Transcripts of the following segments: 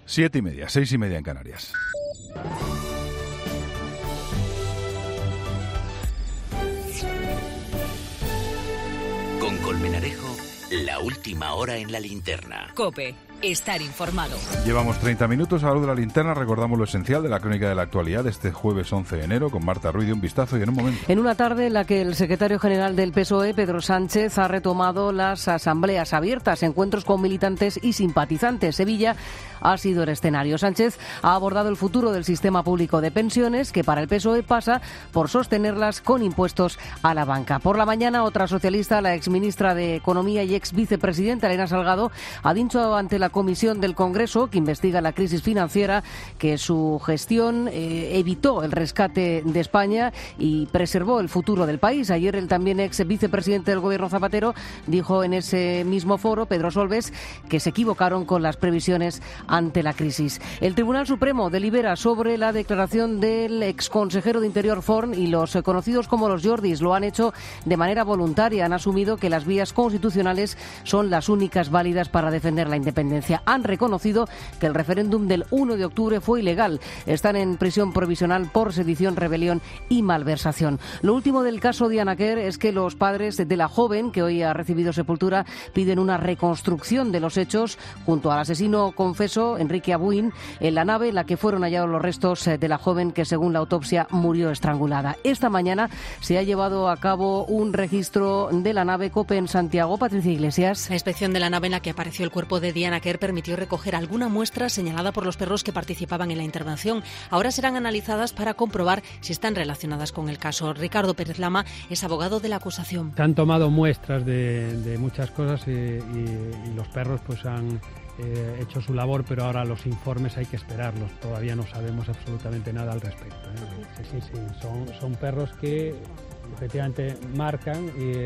7:30, 6:30 en Canarias. Con Colmenarejo, la última hora en la linterna. COPE, estar informado. Llevamos 30 minutos a la luz de la linterna. Recordamos lo esencial de la crónica de la actualidad de este jueves 11 de enero con Marta Ruiz. De un vistazo y en un momento. En una tarde en la que el secretario general del PSOE, Pedro Sánchez, ha retomado las asambleas abiertas, encuentros con militantes y simpatizantes. Sevilla ha sido el escenario. Sánchez ha abordado el futuro del sistema público de pensiones, que para el PSOE pasa por sostenerlas con impuestos a la banca. Por la mañana, otra socialista, la exministra de Economía y ex vicepresidenta Elena Salgado, ha dicho ante la Comisión del Congreso, que investiga la crisis financiera, que su gestión evitó el rescate de España y preservó el futuro del país. Ayer el también ex vicepresidente del Gobierno Zapatero dijo en ese mismo foro, Pedro Solbes, que se equivocaron con las previsiones ante la crisis. El Tribunal Supremo delibera sobre la declaración del exconsejero de Interior Forn, y los conocidos como los Jordis lo han hecho de manera voluntaria. Han asumido que las vías constitucionales son las únicas válidas para defender la independencia. Han reconocido que el referéndum del 1 de octubre fue ilegal. Están en prisión provisional por sedición, rebelión y malversación. Lo último del caso Diana Quer es que los padres de la joven, que hoy ha recibido sepultura, piden una reconstrucción de los hechos junto al asesino confeso, Enrique Abuin, en la nave en la que fueron hallados los restos de la joven que, según la autopsia, murió estrangulada. Esta mañana se ha llevado a cabo un registro de la nave COPE en Santiago. Patricia Iglesias. La inspección de la nave en la que apareció el cuerpo de Diana Quer permitió recoger alguna muestra señalada por los perros que participaban en la intervención. Ahora serán analizadas para comprobar si están relacionadas con el caso. Ricardo Pérez Lama es abogado de la acusación. Se han tomado muestras de muchas cosas y los perros pues han hecho su labor, pero ahora los informes hay que esperarlos. Todavía no sabemos absolutamente nada al respecto. Sí. Son perros que efectivamente marcan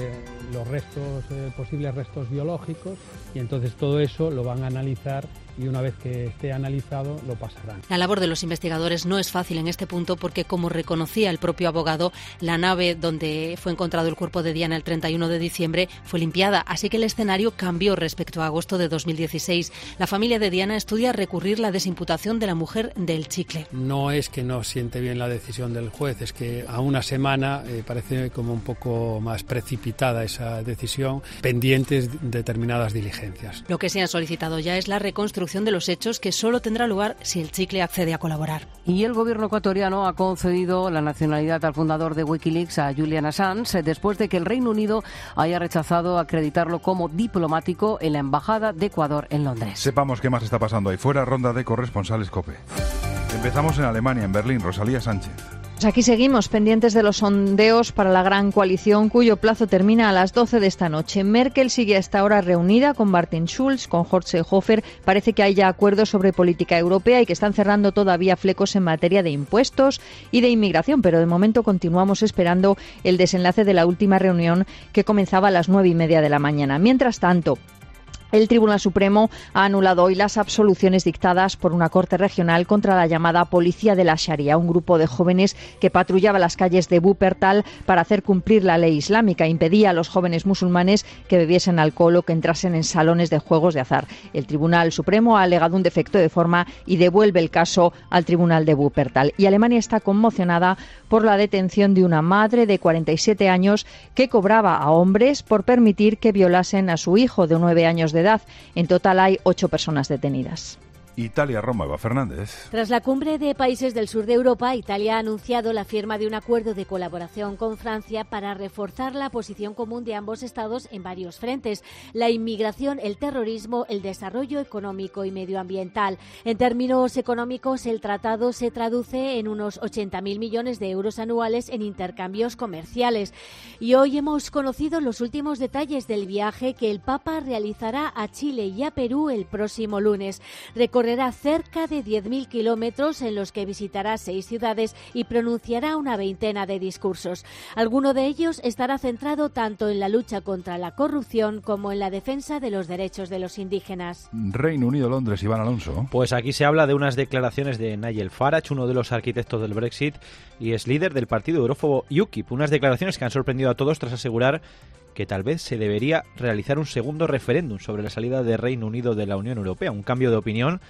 los restos, posibles restos biológicos, y entonces todo eso lo van a analizar, y una vez que esté analizado lo pasarán. La labor de los investigadores no es fácil en este punto porque, como reconocía el propio abogado, la nave donde fue encontrado el cuerpo de Diana el 31 de diciembre fue limpiada, así que el escenario cambió respecto a agosto de 2016. La familia de Diana estudia recurrir la desimputación de la mujer del chicle. No es que no siente bien la decisión del juez, es que a una semana parece como un poco más precipitada esa decisión, pendientes determinadas diligencias. Lo que se ha solicitado ya es la reconstrucción de los hechos, que solo tendrá lugar si el chicle accede a colaborar. Y el gobierno ecuatoriano ha concedido la nacionalidad al fundador de Wikileaks, a Julian Assange, después de que el Reino Unido haya rechazado acreditarlo como diplomático en la Embajada de Ecuador en Londres. Sepamos qué más está pasando ahí fuera. Ronda de corresponsales COPE. Empezamos en Alemania, en Berlín. Rosalía Sánchez. Pues aquí seguimos pendientes de los sondeos para la gran coalición, cuyo plazo termina a las 12 de esta noche. Merkel sigue hasta ahora reunida con Martin Schulz, con Horst Seehofer. Parece que hay ya acuerdos sobre política europea y que están cerrando todavía flecos en materia de impuestos y de inmigración, pero de momento continuamos esperando el desenlace de la última reunión, que comenzaba a las 9:30 de la mañana. Mientras tanto, el Tribunal Supremo ha anulado hoy las absoluciones dictadas por una corte regional contra la llamada Policía de la Sharia, un grupo de jóvenes que patrullaba las calles de Wuppertal para hacer cumplir la ley islámica. Impedía a los jóvenes musulmanes que bebiesen alcohol o que entrasen en salones de juegos de azar. El Tribunal Supremo ha alegado un defecto de forma y devuelve el caso al Tribunal de Wuppertal. Y Alemania está conmocionada por la detención de una madre de 47 años que cobraba a hombres por permitir que violasen a su hijo de 9 años de edad. En total hay 8 personas detenidas. Italia-Roma, Eva Fernández. Tras la cumbre de países del sur de Europa, Italia ha anunciado la firma de un acuerdo de colaboración con Francia para reforzar la posición común de ambos estados en varios frentes: la inmigración, el terrorismo, el desarrollo económico y medioambiental. En términos económicos, el tratado se traduce en unos 80.000 millones de euros anuales en intercambios comerciales. Y hoy hemos conocido los últimos detalles del viaje que el Papa realizará a Chile y a Perú el próximo lunes. Recorrerá cerca de 10.000 kilómetros en los que visitará 6 ciudades y pronunciará una veintena de discursos. Alguno de ellos estará centrado tanto en la lucha contra la corrupción como en la defensa de los derechos de los indígenas. Reino Unido, Londres, Iván Alonso. Pues aquí se habla de unas declaraciones de Nigel Farage, uno de los arquitectos del Brexit y es líder del partido eurófobo UKIP. Unas declaraciones que han sorprendido a todos tras asegurar que tal vez se debería realizar un segundo referéndum sobre la salida de Reino Unido de la Unión Europea, un cambio de opinión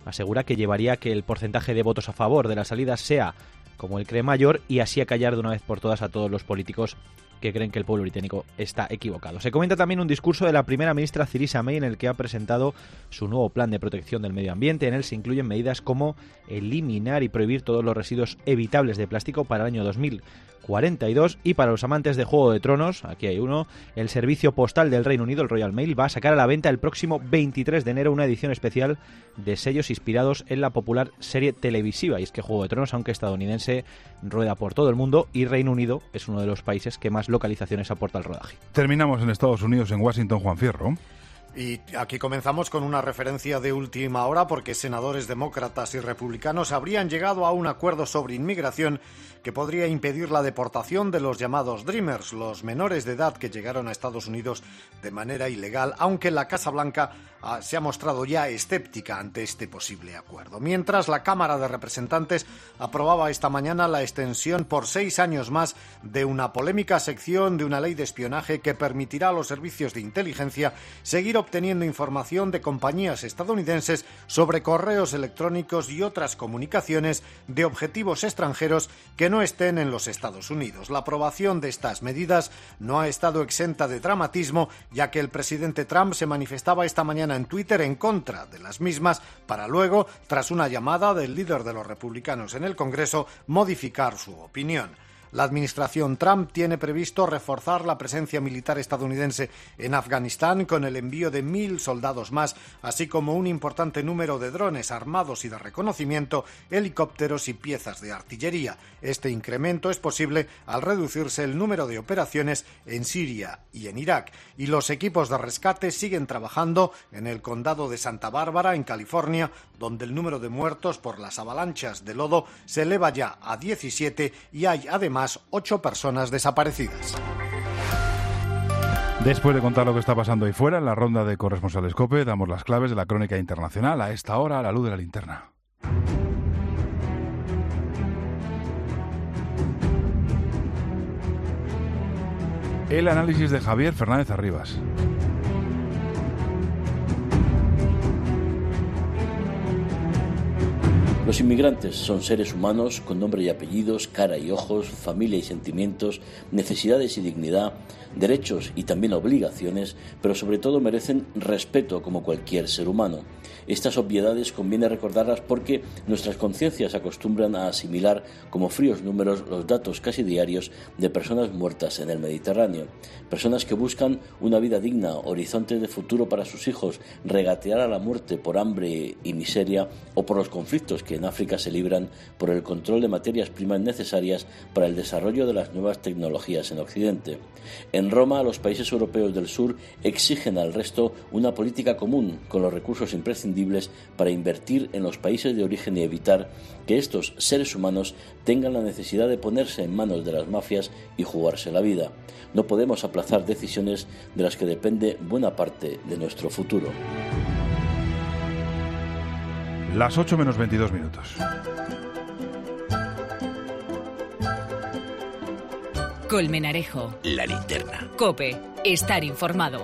asegura que llevaría a que el porcentaje de votos a favor de la salida sea como él cree mayor y así acallar de una vez por todas a todos los políticos que creen que el pueblo británico está equivocado. Se comenta también un discurso de la primera ministra Theresa May en el que ha presentado su nuevo plan de protección del medio ambiente. En él se incluyen medidas como eliminar y prohibir todos los residuos evitables de plástico para el año 2042 y para los amantes de Juego de Tronos, aquí hay uno, el servicio postal del Reino Unido, el Royal Mail, va a sacar a la venta el próximo 23 de enero una edición especial de sellos inspirados en la popular serie televisiva. Y es que Juego de Tronos, aunque estadounidense, rueda por todo el mundo y Reino Unido es uno de los países que más localizaciones aporta al rodaje. Terminamos en Estados Unidos, en Washington, Juan Fierro. Y aquí comenzamos con una referencia de última hora porque senadores demócratas y republicanos habrían llegado a un acuerdo sobre inmigración que podría impedir la deportación de los llamados Dreamers, los menores de edad que llegaron a Estados Unidos de manera ilegal, aunque la Casa Blanca se ha mostrado ya escéptica ante este posible acuerdo. Mientras, la Cámara de Representantes aprobaba esta mañana la extensión por 6 años más de una polémica sección de una ley de espionaje que permitirá a los servicios de inteligencia seguir obteniendo información de compañías estadounidenses sobre correos electrónicos y otras comunicaciones de objetivos extranjeros que no estén en los Estados Unidos. La aprobación de estas medidas no ha estado exenta de dramatismo, ya que el presidente Trump se manifestaba esta mañana en Twitter en contra de las mismas para luego, tras una llamada del líder de los republicanos en el Congreso, modificar su opinión. La administración Trump tiene previsto reforzar la presencia militar estadounidense en Afganistán con el envío de 1.000 soldados más, así como un importante número de drones armados y de reconocimiento, helicópteros y piezas de artillería. Este incremento es posible al reducirse el número de operaciones en Siria y en Irak. Y los equipos de rescate siguen trabajando en el condado de Santa Bárbara, en California, donde el número de muertos por las avalanchas de lodo se eleva ya a 17 y hay además 8 personas desaparecidas. Después de contar lo que está pasando ahí fuera, en la ronda de corresponsales COPE, damos las claves de la crónica internacional a esta hora a la luz de la linterna. El análisis de Javier Fernández Arribas. Los inmigrantes son seres humanos con nombre y apellidos, cara y ojos, familia y sentimientos, necesidades y dignidad, derechos y también obligaciones, pero sobre todo merecen respeto como cualquier ser humano. Estas obviedades conviene recordarlas porque nuestras conciencias acostumbran a asimilar como fríos números los datos casi diarios de personas muertas en el Mediterráneo. Personas que buscan una vida digna, horizontes de futuro para sus hijos, regatear a la muerte por hambre y miseria o por los conflictos que en África se libran por el control de materias primas necesarias para el desarrollo de las nuevas tecnologías en Occidente. En Roma, los países europeos del sur exigen al resto una política común con los recursos imprescindibles para invertir en los países de origen y evitar que estos seres humanos tengan la necesidad de ponerse en manos de las mafias y jugarse la vida. No podemos aplazar decisiones de las que depende buena parte de nuestro futuro. Las 8 menos 22 minutos. Colmenarejo. La linterna. COPE. Estar informado.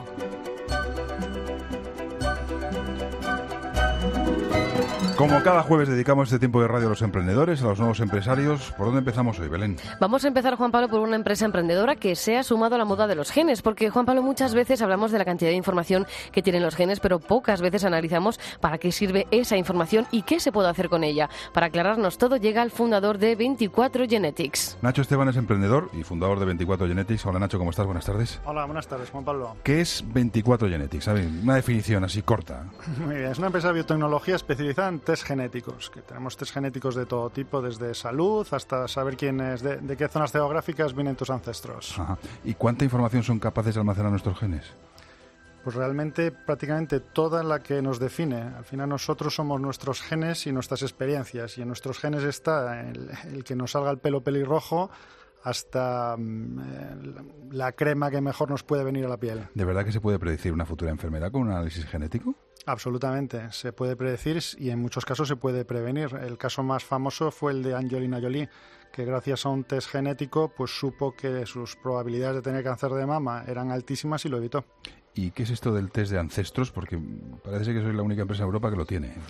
Como cada jueves dedicamos este tiempo de radio a los emprendedores, a los nuevos empresarios. ¿Por dónde empezamos hoy, Belén? Vamos a empezar, Juan Pablo, por una empresa emprendedora que se ha sumado a la moda de los genes, porque, Juan Pablo, muchas veces hablamos de la cantidad de información que tienen los genes, pero pocas veces analizamos para qué sirve esa información y qué se puede hacer con ella. Para aclararnos todo, llega el fundador de 24 Genetics. Nacho Esteban es emprendedor y fundador de 24 Genetics. Hola, Nacho, ¿cómo estás? Buenas tardes. Hola, buenas tardes, Juan Pablo. ¿Qué es 24 Genetics? A ver, una definición así corta. Muy bien, es una empresa de biotecnología especializada en test genéticos, que tenemos test genéticos de todo tipo, desde salud hasta saber de qué zonas geográficas vienen tus ancestros. Ajá. ¿Y cuánta información son capaces de almacenar nuestros genes? Pues realmente prácticamente toda la que nos define. Al final nosotros somos nuestros genes y nuestras experiencias, y en nuestros genes está el que nos salga el pelo pelirrojo hasta la crema que mejor nos puede venir a la piel. ¿De verdad que se puede predecir una futura enfermedad con un análisis genético? Absolutamente, se puede predecir y en muchos casos se puede prevenir. El caso más famoso fue el de Angelina Jolie, que gracias a un test genético pues supo que sus probabilidades de tener cáncer de mama eran altísimas y lo evitó. ¿Y qué es esto del test de ancestros? Porque parece que soy la única empresa en Europa que lo tiene.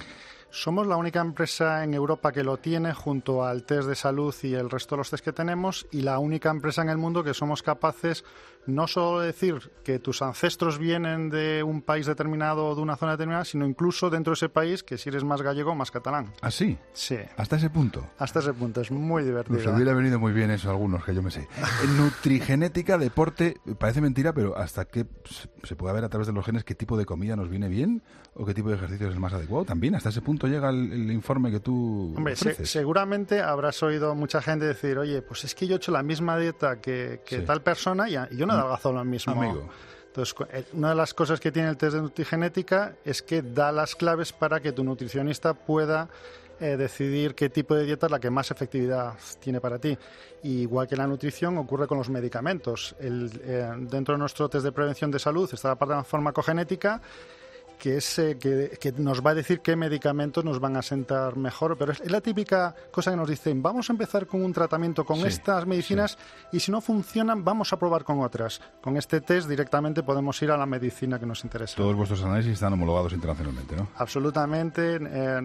Somos la única empresa en Europa que lo tiene, junto al test de salud y el resto de los test que tenemos, y la única empresa en el mundo que somos capaces no solo de decir que tus ancestros vienen de un país determinado o de una zona determinada, sino incluso dentro de ese país que si eres más gallego o más catalán. ¿Ah, sí? Sí. ¿Hasta ese punto? Hasta ese punto, es muy divertido. Nos hubiera venido muy bien eso a algunos, que yo me sé. Nutrigenética, deporte, parece mentira, pero ¿hasta qué se puede ver a través de los genes qué tipo de comida nos viene bien o qué tipo de ejercicio es el más adecuado? También, hasta ese punto llega el informe que tú ofreces. Seguramente habrás oído mucha gente decir, oye, pues es que yo he hecho la misma dieta que tal persona y yo no he adelgazado lo mismo. Amigo. Entonces, una de las cosas que tiene el test de nutrigenética es que da las claves para que tu nutricionista pueda decidir qué tipo de dieta es la que más efectividad tiene para ti. Y igual que la nutrición, ocurre con los medicamentos. Dentro de nuestro test de prevención de salud está la parte de la farmacogenética, que es que nos va a decir qué medicamentos nos van a sentar mejor, pero es la típica cosa que nos dicen, vamos a empezar con un tratamiento con estas medicinas y si no funcionan vamos a probar con otras. Con este test directamente podemos ir a la medicina que nos interesa. Todos vuestros análisis están homologados internacionalmente, ¿no? Absolutamente.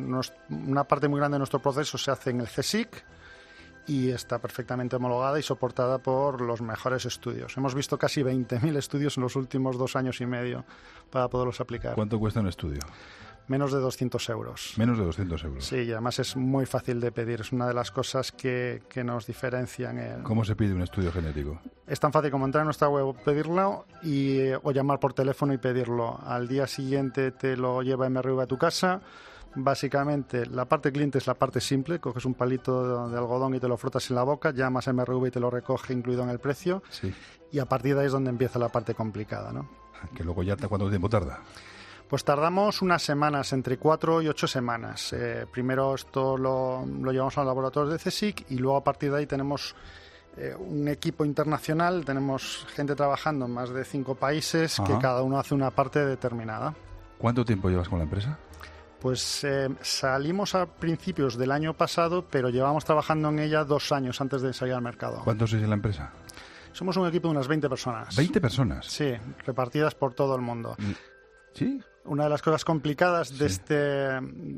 Una parte muy grande de nuestro proceso se hace en el CSIC y está perfectamente homologada y soportada por los mejores estudios. Hemos visto casi 20.000 estudios en los últimos 2 años y medio para poderlos aplicar. ¿Cuánto cuesta un estudio? Menos de 200 euros. Menos de 200 euros. Sí, y además es muy fácil de pedir. Es una de las cosas que nos diferencian. ¿Cómo se pide un estudio genético? Es tan fácil como entrar en nuestra web, pedirlo o llamar por teléfono y pedirlo. Al día siguiente te lo lleva MRV a tu casa. Básicamente, la parte cliente es la parte simple. Coges un palito de algodón y te lo frotas en la boca, llamas a MRV y te lo recoge incluido en el precio. Sí. Y a partir de ahí es donde empieza la parte complicada, ¿no? Que luego ya, ¿cuánto tiempo tarda? Pues tardamos unas semanas, entre 4 y 8 semanas. Primero esto lo llevamos a los laboratorios de CSIC y luego a partir de ahí tenemos un equipo internacional. Tenemos gente trabajando en más de 5 países. Ajá. Que cada uno hace una parte determinada. ¿Cuánto tiempo llevas con la empresa? Pues salimos a principios del año pasado, pero llevamos trabajando en ella 2 años antes de salir al mercado. ¿Cuántos sois en la empresa? Somos un equipo de unas 20 personas. ¿20 personas? Sí, repartidas por todo el mundo. ¿Sí? Una de las cosas complicadas de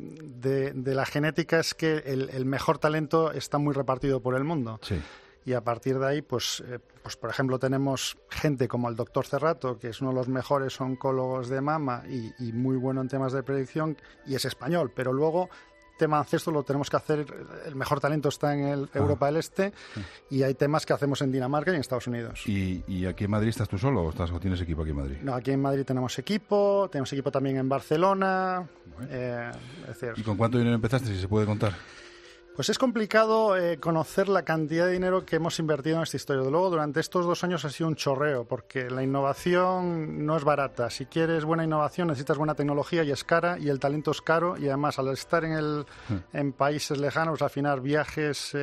la genética es que el mejor talento está muy repartido por el mundo. Sí. Y a partir de ahí, pues por ejemplo, tenemos gente como el doctor Cerrato, que es uno de los mejores oncólogos de mama y muy bueno en temas de predicción, y es español, pero luego tema ancestro lo tenemos que hacer, el mejor talento está en Europa del Este, y hay temas que hacemos en Dinamarca y en Estados Unidos. ¿Y aquí en Madrid estás tú solo o tienes equipo aquí en Madrid? No, aquí en Madrid tenemos equipo también en Barcelona. ¿Y con cuánto dinero empezaste, si se puede contar? Pues es complicado conocer la cantidad de dinero que hemos invertido en esta historia. Luego, durante estos 2 años ha sido un chorreo, porque la innovación no es barata. Si quieres buena innovación, necesitas buena tecnología y es cara, y el talento es caro, y además al estar en países lejanos, al final viajes,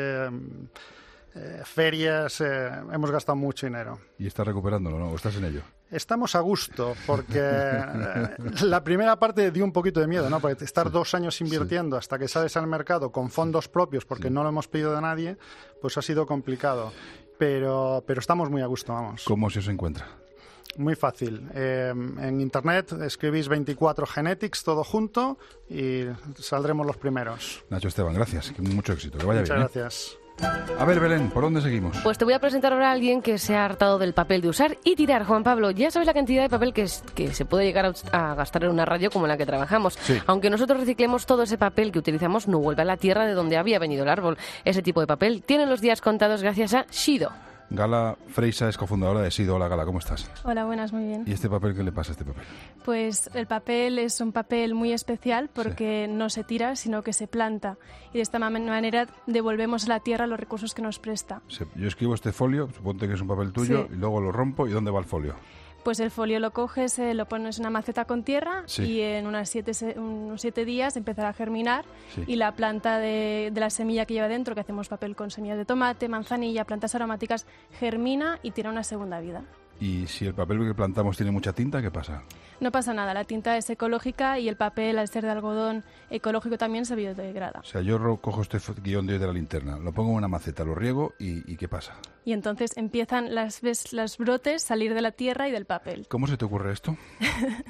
ferias, hemos gastado mucho dinero. ¿Y estás recuperándolo, no? ¿O estás en ello? Estamos a gusto, porque la primera parte dio un poquito de miedo, ¿no? Porque estar 2 años invirtiendo hasta que sales al mercado con fondos propios, porque no lo hemos pedido de nadie, pues ha sido complicado. Pero estamos muy a gusto, vamos. ¿Cómo se os encuentra? Muy fácil. En internet escribís 24 Genetics, todo junto, y saldremos los primeros. Nacho Esteban, gracias. Mucho éxito. Que vaya bien. Muchas gracias. A ver, Belén, ¿por dónde seguimos? Pues te voy a presentar ahora a alguien que se ha hartado del papel de usar y tirar. Juan Pablo, ya sabes la cantidad de papel que se puede llegar a gastar en una radio como en la que trabajamos. Sí. Aunque nosotros reciclemos, todo ese papel que utilizamos no vuelve a la tierra de donde había venido el árbol. Ese tipo de papel tiene los días contados gracias a Shido. Gala Freisa es cofundadora de Shido. Hola, Gala, ¿cómo estás? Hola, buenas, muy bien. ¿Y este papel qué le pasa a este papel? Pues el papel es un papel muy especial porque no se tira, sino que se planta. Y de esta manera devolvemos a la tierra los recursos que nos presta. Yo escribo este folio, suponte que es un papel tuyo, y luego lo rompo. ¿Y dónde va el folio? Pues el folio lo coges, lo pones en una maceta con tierra y en unos 7 días empezará a germinar y la planta de la semilla que lleva dentro, que hacemos papel con semillas de tomate, manzanilla, plantas aromáticas, germina y tiene una segunda vida. ¿Y si el papel que plantamos tiene mucha tinta, qué pasa? No pasa nada, la tinta es ecológica y el papel, al ser de algodón ecológico, también se biodegrada. O sea, yo cojo este guión de hoy de la linterna, lo pongo en una maceta, lo riego y ¿qué pasa? Y entonces empiezan los brotes salir de la tierra y del papel. ¿Cómo se te ocurre esto?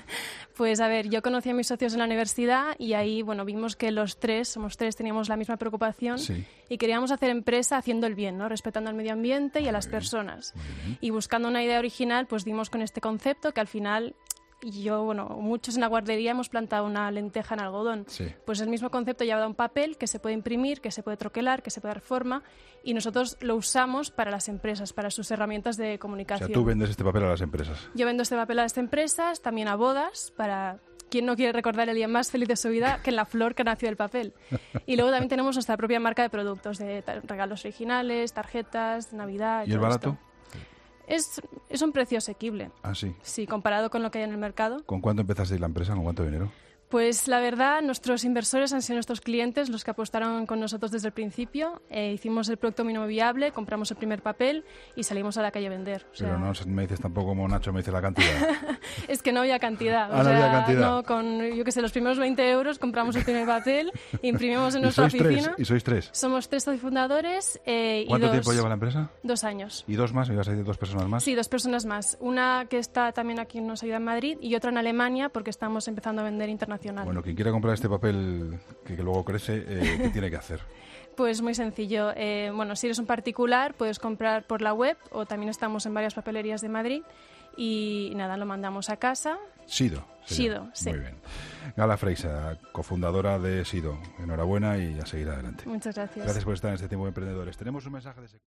Pues a ver, yo conocí a mis socios en la universidad y ahí, bueno, vimos que somos tres, teníamos la misma preocupación y queríamos hacer empresa haciendo el bien, ¿no? Respetando al medio ambiente y a las personas. Y buscando una idea original, pues dimos con este concepto que al final... muchos en la guardería hemos plantado una lenteja en algodón. Pues el mismo concepto lleva un papel que se puede imprimir, que se puede troquelar, que se puede dar forma y nosotros lo usamos para las empresas, para sus herramientas de comunicación. O sea, tú vendes este papel a las empresas. Yo vendo este papel a las empresas, también a bodas, para... ¿Quién no quiere recordar el día más feliz de su vida que en la flor que nació del papel? Y luego también tenemos nuestra propia marca de productos, de regalos originales, tarjetas, Navidad... ¿Y el barato? Es un precio asequible. Ah, sí. Sí, comparado con lo que hay en el mercado. ¿Con cuánto empezasteis la empresa? ¿Con cuánto dinero? Pues la verdad, nuestros inversores han sido nuestros clientes, los que apostaron con nosotros desde el principio. Hicimos el producto mínimo viable, compramos el primer papel y salimos a la calle a vender. Pero no me dices tampoco como Nacho me dice la cantidad. Es que no había cantidad. No había cantidad. No, con, los primeros 20 euros compramos el primer papel, imprimimos en nuestra oficina. ¿Y sois tres? Somos 3 fundadores. ¿Cuánto tiempo lleva la empresa? 2 años. ¿Y 2 más? ¿Me ibas a decir 2 personas más? Sí, 2 personas más. Una que está también aquí, nos ayuda en Madrid, y otra en Alemania porque estamos empezando a vender internacional. Bueno, quien quiera comprar este papel que luego crece, ¿qué tiene que hacer? Pues muy sencillo. Si eres un particular, puedes comprar por la web o también estamos en varias papelerías de Madrid y nada, lo mandamos a casa. Sido, sí. Muy bien. Gala Freixa, cofundadora de Sido. Enhorabuena y a seguir adelante. Muchas gracias. Gracias por estar en este tiempo de emprendedores. Tenemos un mensaje de...